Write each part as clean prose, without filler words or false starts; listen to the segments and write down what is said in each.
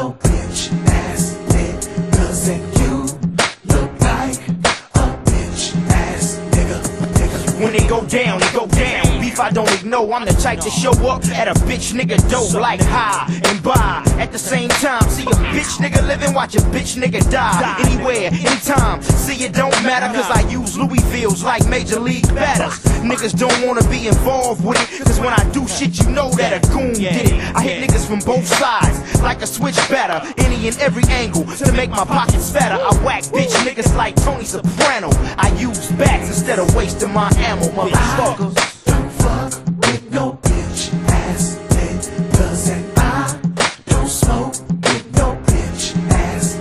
no bitch ass niggas, and you look like a bitch ass nigga. When it go down, it go down. Beef I don't ignore. I'm the type to show up at a bitch nigga door like high and buy at the same time. See a bitch nigga living, watch a bitch nigga die. Anywhere, anytime. See it don't matter, cause I use Louisvilles like major league batters. Niggas don't wanna be involved with it, cause when I do shit you know that a goon did it. I hit niggas from both sides like a switch batter, any and every angle to make my pockets fatter. I whack bitch niggas like Tony Soprano. I use bats instead of wasting my ammo, motherfuckers. Don't fuck with no bitch ass niggas, and I don't smoke with no bitch ass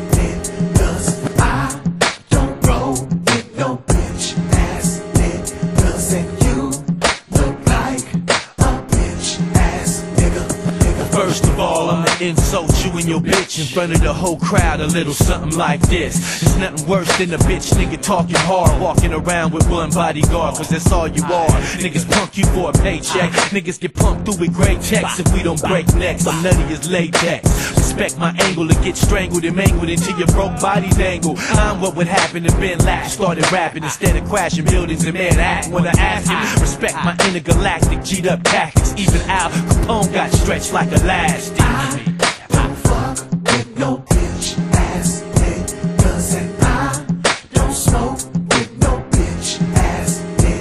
niggas. I don't roll with no bitch ass niggas, and you look like a bitch ass nigga. First of all, I'm gonna insult you and your bitch in front of the whole crowd, a little something like this. It's nothing worse than a bitch nigga talking hard, walking around with one bodyguard, cause that's all you are. Niggas punk you for a paycheck, niggas get pumped through with great checks if we don't break necks. I'm nutty as latex. Respect my angle to get strangled and mangled until your broke body's angle. I'm what would happen if Ben Lash started rapping instead of crashing buildings and man act. When I ask him, respect my intergalactic G'd up tactics. Even Al Capone got stretched like elastic. Don't fuck with no bitch ass niggas, and I don't smoke with no bitch ass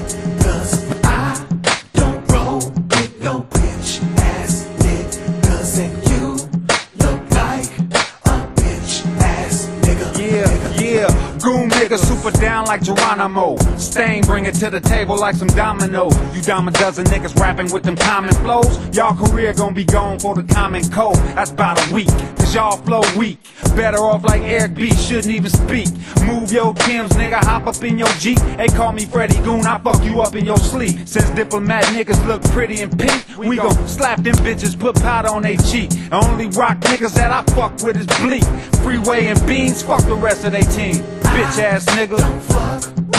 niggas. I don't roll with no bitch ass niggas, and you look like a bitch ass nigga. Yeah, goon nigga, super down like Geronimo. Stain, bring it to the table like some dominoes. You dime a dozen niggas rapping with them common flows. Y'all career gon' be gone for the common cold. That's about a week, cause y'all flow weak. Better off like Eric B, shouldn't even speak. Move your Timbs, nigga, hop up in your Jeep. They call me Freddie Goon, I fuck you up in your sleep. Since diplomat niggas look pretty in pink, we gon' slap them bitches, put powder on they cheek. The only rock niggas that I fuck with is Bleak. Freeway and Beans, fuck the rest of they team. Bitch ass nigga. Don't fuck